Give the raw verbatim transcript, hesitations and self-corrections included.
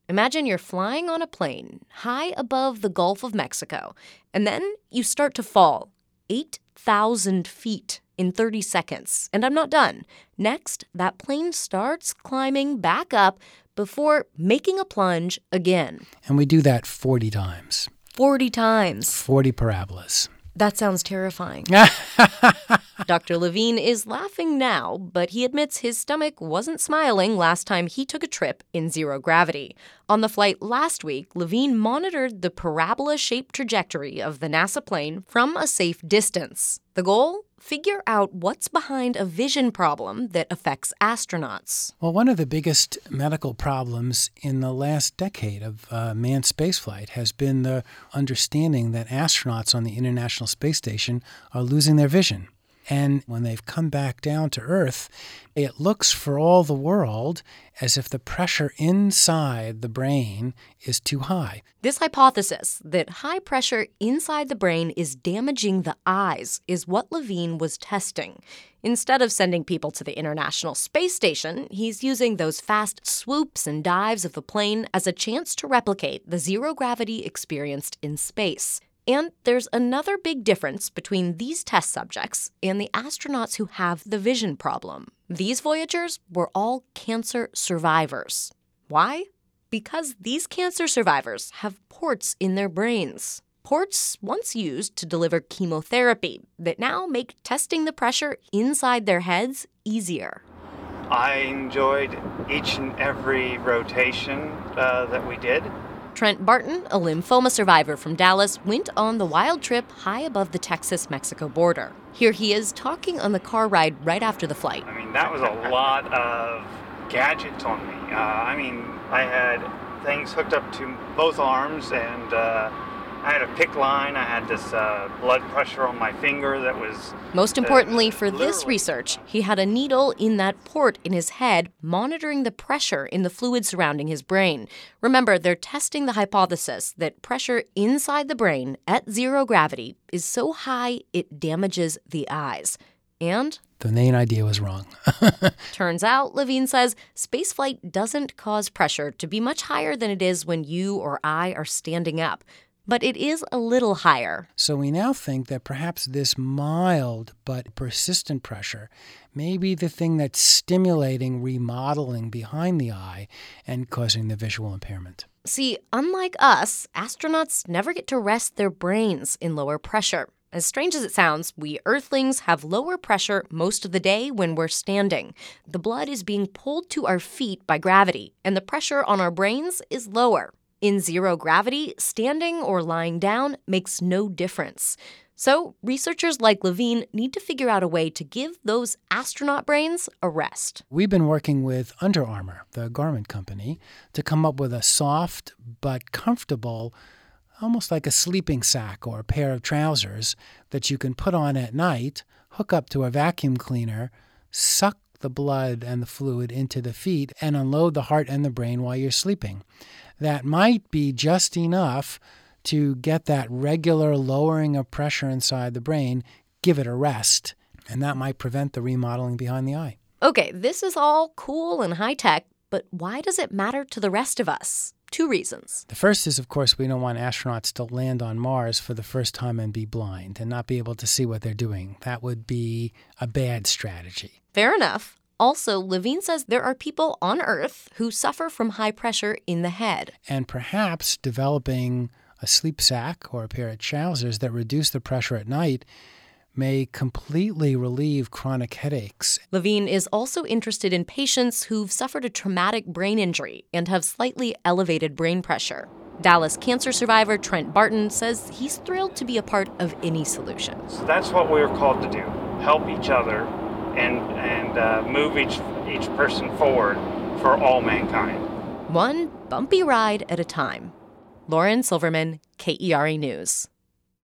Imagine you're flying on a plane high above the Gulf of Mexico, and then you start to fall eight thousand feet in thirty seconds. And I'm not done. Next, that plane starts climbing back up before making a plunge again. And we do that forty times. forty times. forty parabolas. That sounds terrifying. Doctor Levine is laughing now, but he admits his stomach wasn't smiling last time he took a trip in zero gravity. On the flight last week, Levine monitored the parabola-shaped trajectory of the NASA plane from a safe distance. The goal? Figure out what's behind a vision problem that affects astronauts. Well, one of the biggest medical problems in the last decade of uh, manned spaceflight has been the understanding that astronauts on the International Space Station are losing their vision. And when they've come back down to Earth, it looks for all the world as if the pressure inside the brain is too high. This hypothesis that high pressure inside the brain is damaging the eyes is what Levine was testing. Instead of sending people to the International Space Station, he's using those fast swoops and dives of the plane as a chance to replicate the zero gravity experienced in space. And there's another big difference between these test subjects and the astronauts who have the vision problem. These Voyagers were all cancer survivors. Why? Because these cancer survivors have ports in their brains. Ports once used to deliver chemotherapy that now make testing the pressure inside their heads easier. I enjoyed each and every rotation uh, that we did. Trent Barton, a lymphoma survivor from Dallas, went on the wild trip high above the Texas-Mexico border. Here he is talking on the car ride right after the flight. I mean, that was a lot of gadgets on me. Uh, I mean, I had things hooked up to both arms, and uh, I had a PICC line. I had this uh, blood pressure on my finger that was... Most importantly, uh, for this research, he had a needle in that port in his head monitoring the pressure in the fluid surrounding his brain. Remember, they're testing the hypothesis that pressure inside the brain at zero gravity is so high it damages the eyes. And... the main idea was wrong. Turns out, Levine says, spaceflight doesn't cause pressure to be much higher than it is when you or I are standing up. But it is a little higher. So we now think that perhaps this mild but persistent pressure may be the thing that's stimulating remodeling behind the eye and causing the visual impairment. See, unlike us, astronauts never get to rest their brains in lower pressure. As strange as it sounds, we Earthlings have lower pressure most of the day when we're standing. The blood is being pulled to our feet by gravity, and the pressure on our brains is lower. In zero gravity, standing or lying down makes no difference. So researchers like Levine need to figure out a way to give those astronaut brains a rest. We've been working with Under Armour, the garment company, to come up with a soft but comfortable, almost like a sleeping sack or a pair of trousers that you can put on at night, hook up to a vacuum cleaner, suck the blood and the fluid into the feet, and unload the heart and the brain while you're sleeping. That might be just enough to get that regular lowering of pressure inside the brain, give it a rest, and that might prevent the remodeling behind the eye. Okay, this is all cool and high-tech, but why does it matter to the rest of us? Two reasons. The first is, of course, we don't want astronauts to land on Mars for the first time and be blind and not be able to see what they're doing. That would be a bad strategy. Fair enough. Also, Levine says there are people on Earth who suffer from high pressure in the head. And perhaps developing a sleep sack or a pair of trousers that reduce the pressure at night may completely relieve chronic headaches. Levine is also interested in patients who've suffered a traumatic brain injury and have slightly elevated brain pressure. Dallas cancer survivor Trent Barton says he's thrilled to be a part of any solution. So that's what we're called to do, help each other and and uh, move each each person forward for all mankind. One bumpy ride at a time. Lauren Silverman, K E R A News.